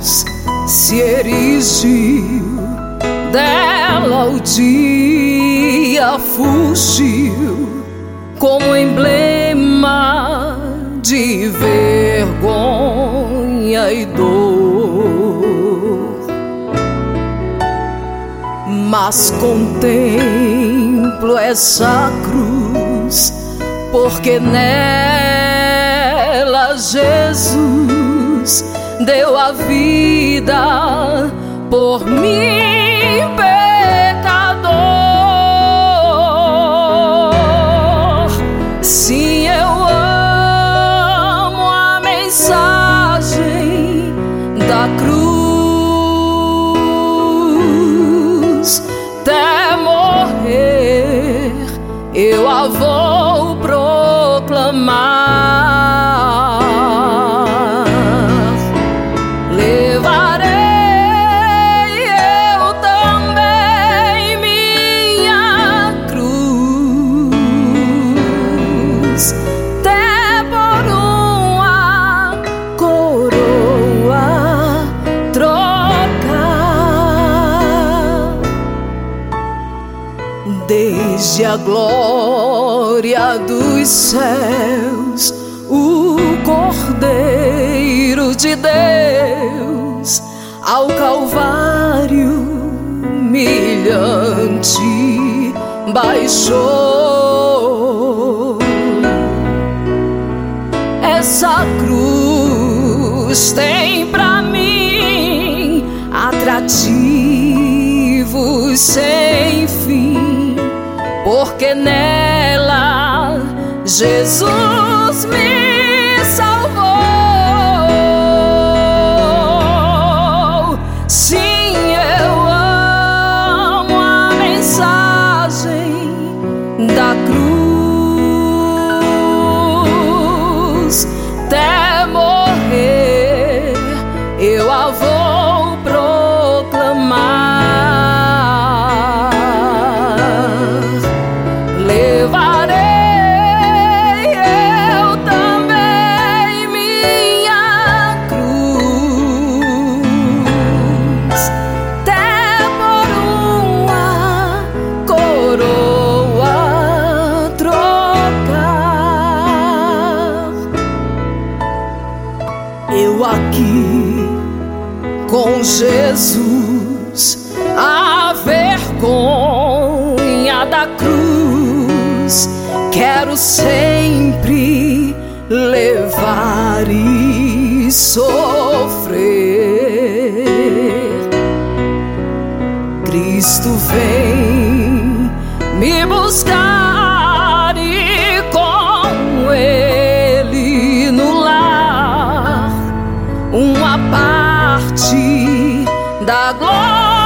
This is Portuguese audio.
se erigiu, dela o dia fugiu como emblema de vergonha e dor. Mas contemplo essa cruz, porque nela Jesus deu a vida por mim, pecador. Sim, eu amo a mensagem da cruz. Até morrer eu a vou proclamar. Desde a glória dos céus, o Cordeiro de Deus ao Calvário humilhante baixou. Essa cruz tem pra mim atrativos sem fim, porque nela Jesus me salvou. Sim, eu amo a mensagem da cruz. Até morrer eu a vou proclamar. Eu aqui com Jesus, a vergonha da cruz quero sempre levar e sofrer. Cristo vem me buscar e com Ele no lar uma parte da glória